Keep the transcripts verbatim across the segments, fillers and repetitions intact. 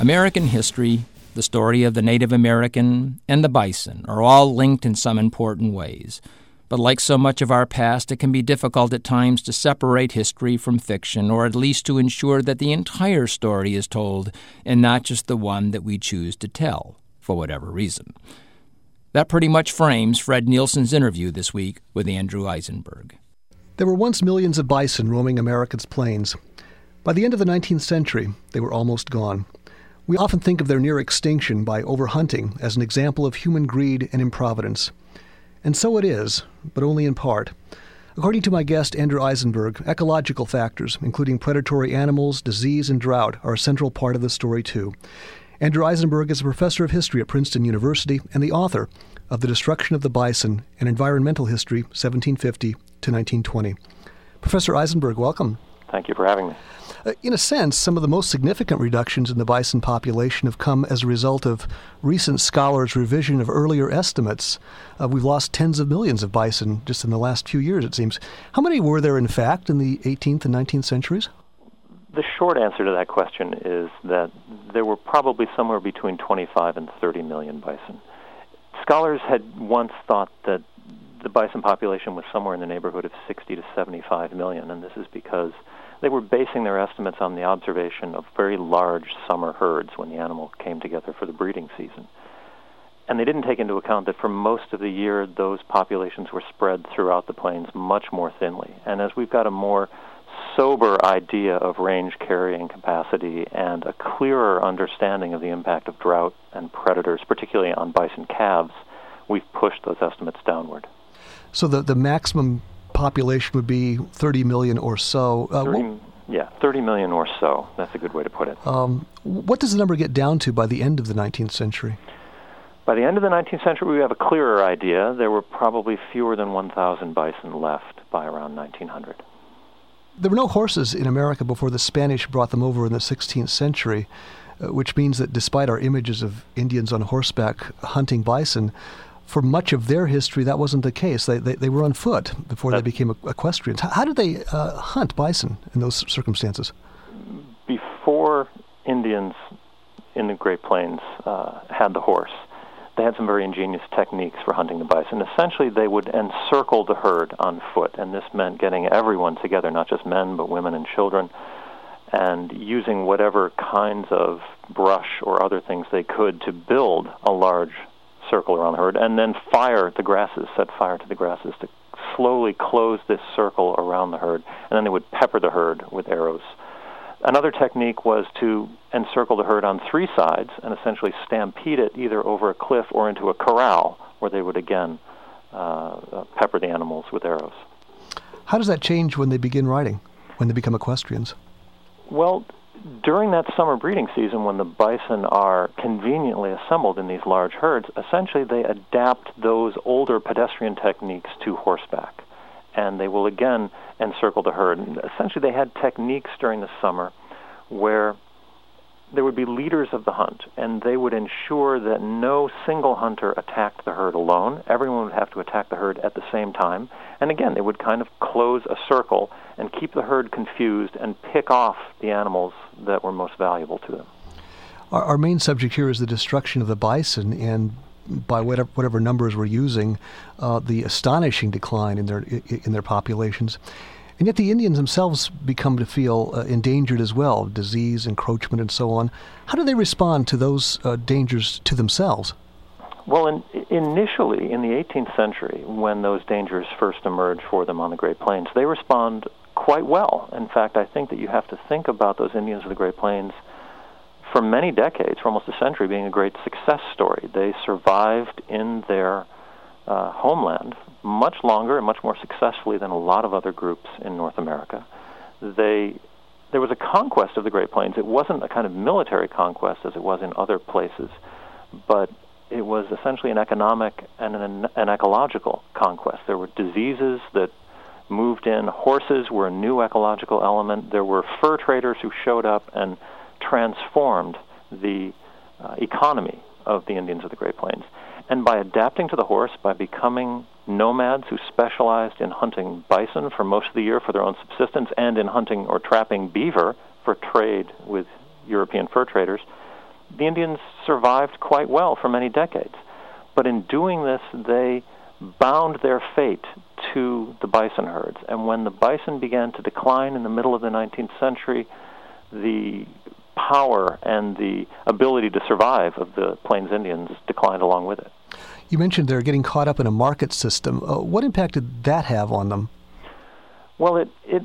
American history, the story of the Native American, and the bison are all linked in some important ways. But like so much of our past, it can be difficult at times to separate history from fiction, or at least to ensure that the entire story is told and not just the one that we choose to tell, for whatever reason. That pretty much frames Fred Nielsen's interview this week with Andrew Eisenberg. There were once millions of bison roaming America's plains. By the end of the nineteenth century, they were almost gone. We often think of their near extinction by overhunting as an example of human greed and improvidence. And so it is, but only in part. According to my guest, Andrew Eisenberg, ecological factors, including predatory animals, disease, and drought, are a central part of the story, too. Andrew Eisenberg is a professor of history at Princeton University and the author of The Destruction of the Bison, an Environmental History, seventeen fifty to nineteen twenty. Professor Eisenberg, welcome. Thank you for having me. Uh, in a sense, some of the most significant reductions in the bison population have come as a result of recent scholars' revision of earlier estimates. Uh, we've lost tens of millions of bison just in the last few years, it seems. How many were there, in fact, in the eighteenth and nineteenth centuries? The short answer to that question is that there were probably somewhere between twenty-five and thirty million bison. Scholars had once thought that the bison population was somewhere in the neighborhood of sixty to seventy-five million, and this is because they were basing their estimates on the observation of very large summer herds when the animal came together for the breeding season. And they didn't take into account that for most of the year, those populations were spread throughout the plains much more thinly. And as we've got a more sober idea of range carrying capacity and a clearer understanding of the impact of drought and predators, particularly on bison calves, we've pushed those estimates downward. So the, the maximum population would be thirty million or so. Uh, thirty, yeah, thirty million or so. That's a good way to put it. Um, what does the number get down to by the end of the nineteenth century? By the end of the nineteenth century, we have a clearer idea. There were probably fewer than one thousand bison left by around nineteen hundred. There were no horses in America before the Spanish brought them over in the sixteenth century, uh, which means that despite our images of Indians on horseback hunting bison, for much of their history, that wasn't the case. They they, they were on foot before That's, they became equestrians. How, how did they uh, hunt bison in those circumstances? Before Indians in the Great Plains uh, had the horse, they had some very ingenious techniques for hunting the bison. Essentially, they would encircle the herd on foot, and this meant getting everyone together, not just men, but women and children, and using whatever kinds of brush or other things they could to build a large circle around the herd, and then fire the grasses, set fire to the grasses to slowly close this circle around the herd, and then they would pepper the herd with arrows. Another technique was to encircle the herd on three sides and essentially stampede it either over a cliff or into a corral, where they would again uh, pepper the animals with arrows. How does that change when they begin riding, when they become equestrians? Well, during that summer breeding season, when the bison are conveniently assembled in these large herds, essentially they adapt those older pedestrian techniques to horseback. And they will again encircle the herd. And essentially they had techniques during the summer where there would be leaders of the hunt, and they would ensure that no single hunter attacked the herd alone. Everyone would have to attack the herd at the same time. And again, they would kind of close a circle and keep the herd confused and pick off the animals that were most valuable to them. Our, our main subject here is the destruction of the bison, and by whatever, whatever numbers we're using, uh, the astonishing decline in their in their populations. And yet the Indians themselves become to feel uh, endangered as well, disease, encroachment, and so on. How do they respond to those uh, dangers to themselves? Well, in, initially, in the eighteenth century, when those dangers first emerge for them on the Great Plains, they respond quite well. In fact, I think that you have to think about those Indians of the Great Plains for many decades, for almost a century, being a great success story. They survived in their uh, homeland much longer and much more successfully than a lot of other groups in North America. They, there was a conquest of the Great Plains. It wasn't a kind of military conquest as it was in other places, but it was essentially an economic and an, an ecological conquest. There were diseases that moved in. Horses were a new ecological element. There were fur traders who showed up and transformed the uh, economy of the Indians of the Great Plains. And by adapting to the horse, by becoming nomads who specialized in hunting bison for most of the year for their own subsistence and in hunting or trapping beaver for trade with European fur traders, the Indians survived quite well for many decades. But in doing this, they bound their fate to the bison herds. And when the bison began to decline in the middle of the nineteenth century, the power and the ability to survive of the Plains Indians declined along with it. You mentioned they're getting caught up in a market system. Uh, what impact did that have on them? Well, it, it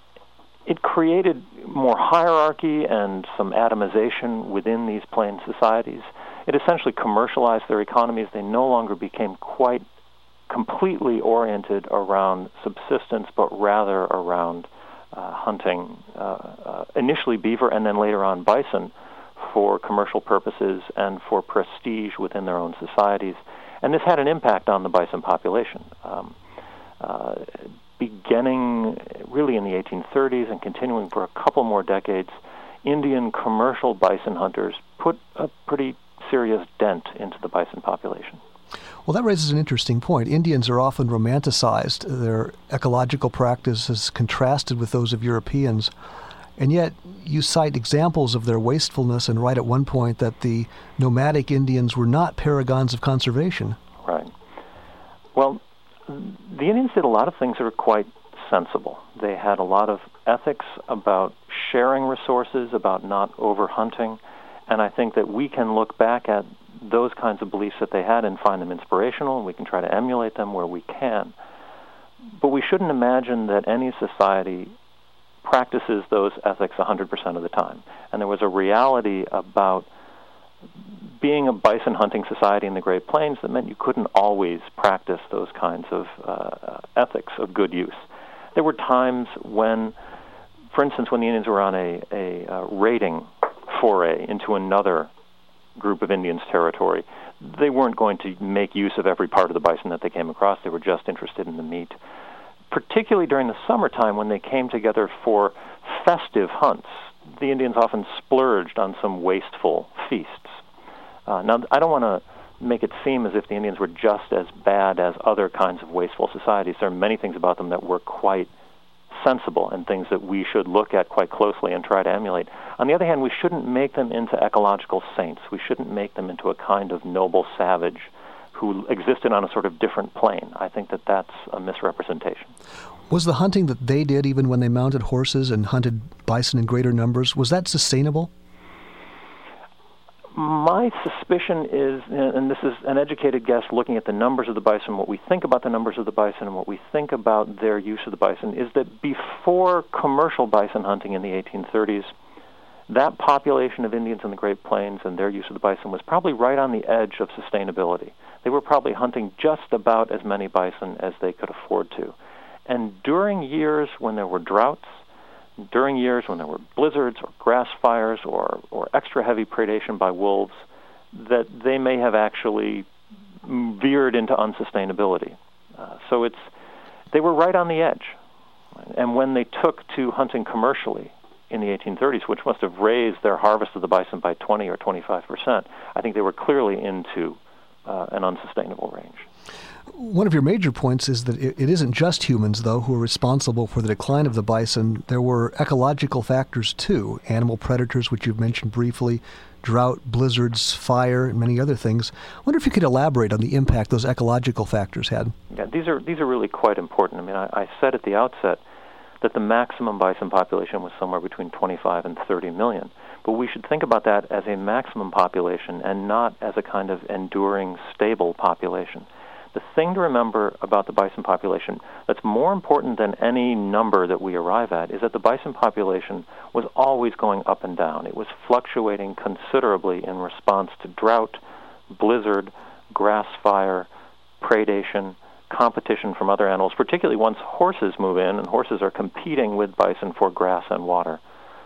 it created more hierarchy and some atomization within these plains societies. It essentially commercialized their economies. They no longer became quite completely oriented around subsistence, but rather around uh, hunting, uh, uh, initially beaver and then later on bison, for commercial purposes and for prestige within their own societies. And this had an impact on the bison population. Um, uh, beginning really in the eighteen thirties and continuing for a couple more decades, Indian commercial bison hunters put a pretty serious dent into the bison population. Well, that raises an interesting point. Indians are often romanticized. Their ecological practices contrasted with those of Europeans. And yet you cite examples of their wastefulness and write at one point that the nomadic Indians were not paragons of conservation. Right. Well, the Indians did a lot of things that were quite sensible. They had a lot of ethics about sharing resources, about not overhunting, and I think that we can look back at those kinds of beliefs that they had and find them inspirational, and we can try to emulate them where we can. But we shouldn't imagine that any society practices those ethics one hundred percent of the time. And there was a reality about being a bison hunting society in the Great Plains that meant you couldn't always practice those kinds of uh, ethics of good use. There were times when, for instance, when the Indians were on a, a, a raiding foray into another group of Indians' territory, they weren't going to make use of every part of the bison that they came across. They were just interested in the meat. Particularly during the summertime when they came together for festive hunts, the Indians often splurged on some wasteful feasts. Uh, now, I don't want to make it seem as if the Indians were just as bad as other kinds of wasteful societies. There are many things about them that were quite sensible and things that we should look at quite closely and try to emulate. On the other hand, we shouldn't make them into ecological saints. We shouldn't make them into a kind of noble savage who existed on a sort of different plane. I think that that's a misrepresentation. Was the hunting that they did, even when they mounted horses and hunted bison in greater numbers, was that sustainable? My suspicion is, and this is an educated guess looking at the numbers of the bison, what we think about the numbers of the bison and what we think about their use of the bison, is that before commercial bison hunting in the eighteen thirties, that population of Indians in the Great Plains and their use of the bison was probably right on the edge of sustainability. They were probably hunting just about as many bison as they could afford to. And during years when there were droughts, during years when there were blizzards or grass fires or, or extra heavy predation by wolves, that they may have actually veered into unsustainability. Uh, so it's they were right on the edge. And when they took to hunting commercially in the eighteen thirties, which must have raised their harvest of the bison by twenty or twenty-five percent, I think they were clearly into uh, an unsustainable range. One of your major points is that it isn't just humans, though, who are responsible for the decline of the bison. There were ecological factors, too. Animal predators, which you've mentioned briefly, drought, blizzards, fire, and many other things. I wonder if you could elaborate on the impact those ecological factors had. Yeah, these are these are really quite important. I mean, I, I said at the outset that the maximum bison population was somewhere between twenty-five and thirty million. But we should think about that as a maximum population and not as a kind of enduring, stable population. The thing to remember about the bison population that's more important than any number that we arrive at is that the bison population was always going up and down. It was fluctuating considerably in response to drought, blizzard, grass fire, predation, competition from other animals, particularly once horses move in and horses are competing with bison for grass and water.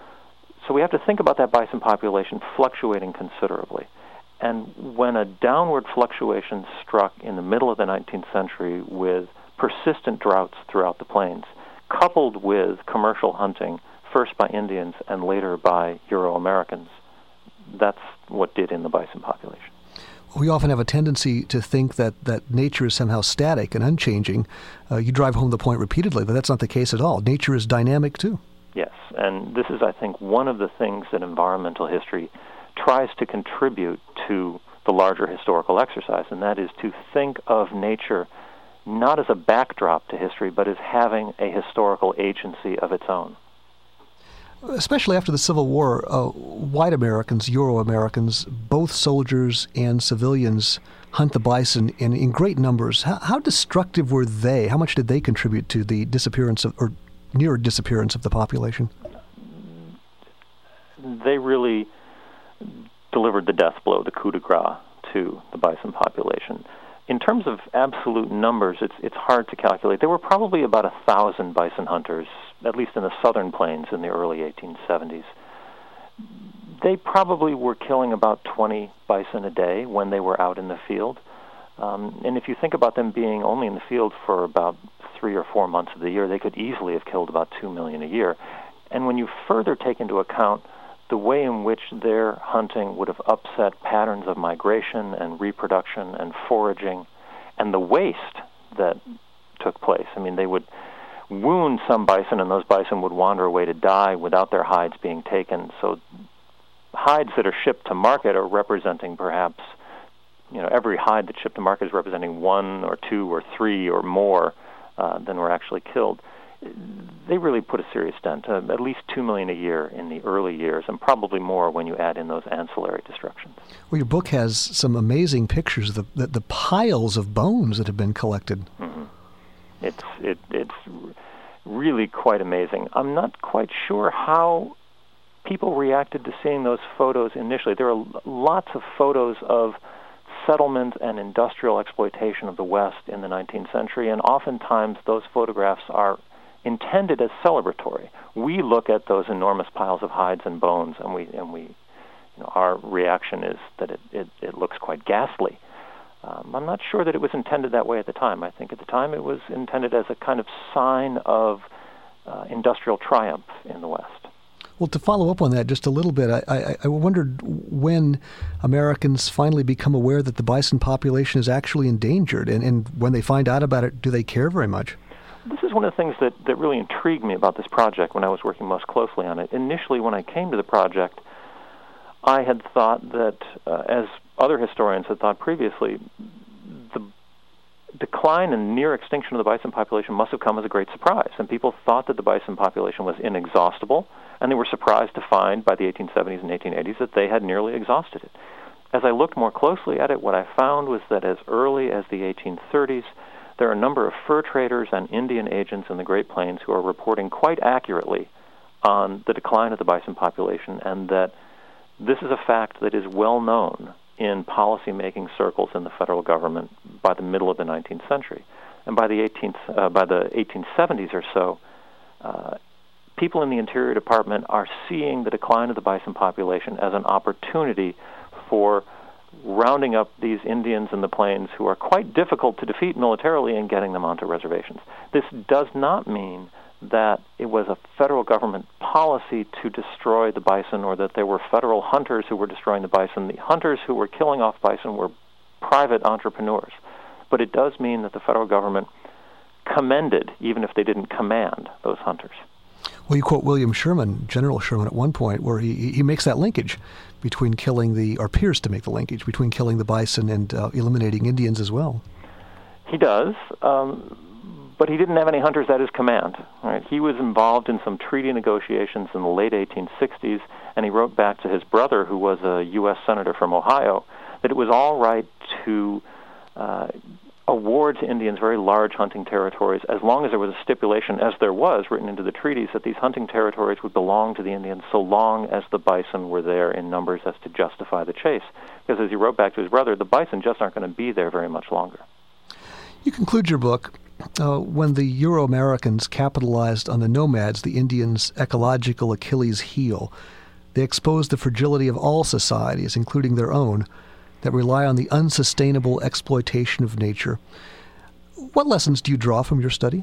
So we have to think about that bison population fluctuating considerably. And when a downward fluctuation struck in the middle of the nineteenth century with persistent droughts throughout the plains, coupled with commercial hunting, first by Indians and later by Euro-Americans, that's what did in the bison population. We often have a tendency to think that, that nature is somehow static and unchanging. Uh, you drive home the point repeatedly, but that's not the case at all. Nature is dynamic, too. Yes, and this is, I think, one of the things that environmental history tries to contribute to the larger historical exercise, and that is to think of nature not as a backdrop to history, but as having a historical agency of its own. Especially after the Civil War, uh, white Americans, Euro-Americans, both soldiers and civilians hunt the bison in, in great numbers. How, how destructive were they? How much did they contribute to the disappearance of, or near disappearance of the population? They really delivered the death blow, the coup de grace, to the bison population. In terms of absolute numbers, it's it's hard to calculate. There were probably about a thousand bison hunters, at least in the southern plains in the early eighteen seventies. They probably were killing about twenty bison a day when they were out in the field. Um, and if you think about them being only in the field for about three or four months of the year, they could easily have killed about two million a year. And when you further take into account the way in which their hunting would have upset patterns of migration and reproduction and foraging, and the waste that took place. I mean, they would wound some bison, and those bison would wander away to die without their hides being taken. So hides that are shipped to market are representing perhaps, you know, every hide that's shipped to market is representing one or two or three or more uh, than were actually killed. They really put a serious dent, uh, at least two million a year in the early years, and probably more when you add in those ancillary destructions. Well, your book has some amazing pictures of the, the, the piles of bones that have been collected. Mm-hmm. It's it, it's really quite amazing. I'm not quite sure how people reacted to seeing those photos initially. There are lots of photos of settlement and industrial exploitation of the West in the nineteenth century, and oftentimes those photographs are intended as celebratory. We look at those enormous piles of hides and bones, and we and we, you know, our reaction is that it, it, it looks quite ghastly. Um, I'm not sure that it was intended that way at the time. I think at the time it was intended as a kind of sign of uh, industrial triumph in the West. Well, to follow up on that just a little bit, I, I, I wondered when Americans finally become aware that the bison population is actually endangered, and, and when they find out about it, do they care very much? This is one of the things that, that really intrigued me about this project when I was working most closely on it. Initially, when I came to the project, I had thought that, uh, as other historians had thought previously, the decline and near extinction of the bison population must have come as a great surprise, and people thought that the bison population was inexhaustible, and they were surprised to find by the eighteen seventies and eighteen eighties that they had nearly exhausted it. As I looked more closely at it, what I found was that as early as the eighteen thirties, there are a number of fur traders and Indian agents in the Great Plains who are reporting quite accurately on the decline of the bison population, and that this is a fact that is well known in policy-making circles in the federal government by the middle of the nineteenth century. And by the eighteenth, uh, by the eighteen seventies or so, uh, people in the Interior Department are seeing the decline of the bison population as an opportunity for rounding up these Indians in the plains who are quite difficult to defeat militarily and getting them onto reservations. This does not mean that it was a federal government policy to destroy the bison, or that there were federal hunters who were destroying the bison. The hunters who were killing off bison were private entrepreneurs. But it does mean that the federal government commended, even if they didn't command, those hunters. Well, you quote William Sherman, General Sherman, at one point, where he he makes that linkage between killing the, or appears to make the linkage between killing the bison and uh, eliminating Indians as well. He does, um, but he didn't have any hunters at his command. Right? He was involved in some treaty negotiations in the late eighteen sixties, and he wrote back to his brother, who was a U S senator from Ohio, that it was all right to uh, award to Indians very large hunting territories, as long as there was a stipulation, as there was written into the treaties, that these hunting territories would belong to the Indians so long as the bison were there in numbers as to justify the chase. Because as he wrote back to his brother, the bison just aren't going to be there very much longer. You conclude your book, uh, when the Euro-Americans capitalized on the nomads, the Indians' ecological Achilles heel, they exposed the fragility of all societies, including their own, that rely on the unsustainable exploitation of nature. What lessons do you draw from your study?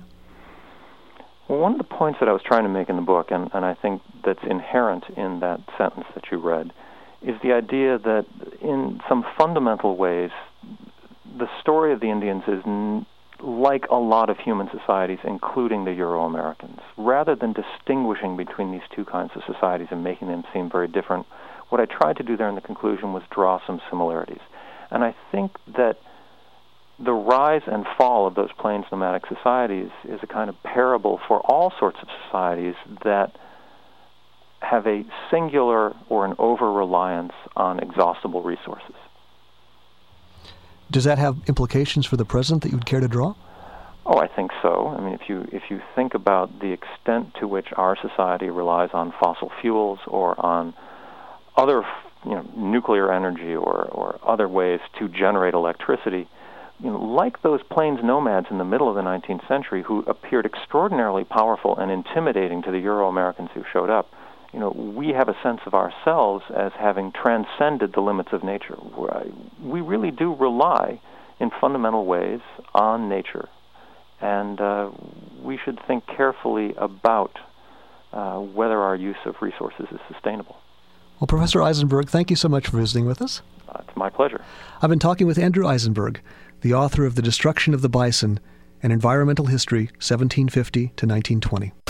Well, one of the points that I was trying to make in the book, and, and I think that's inherent in that sentence that you read, is the idea that in some fundamental ways, the story of the Indians is n- like a lot of human societies, including the Euro-Americans. Rather than distinguishing between these two kinds of societies and making them seem very different, what I tried to do there in the conclusion was draw some similarities. And I think that the rise and fall of those plains nomadic societies is a kind of parable for all sorts of societies that have a singular or an over-reliance on exhaustible resources. Does that have implications for the present that you would care to draw? Oh, I think so. I mean, if you if you think about the extent to which our society relies on fossil fuels or on other, you know, nuclear energy or, or other ways to generate electricity, you know, like those plains nomads in the middle of the nineteenth century who appeared extraordinarily powerful and intimidating to the Euro-Americans who showed up, you know, we have a sense of ourselves as having transcended the limits of nature. We really do rely in fundamental ways on nature, and uh, we should think carefully about uh, whether our use of resources is sustainable. Well, Professor Eisenberg, thank you so much for visiting with us. Uh, it's my pleasure. I've been talking with Andrew Eisenberg, the author of The Destruction of the Bison, An Environmental History, seventeen fifty to nineteen twenty.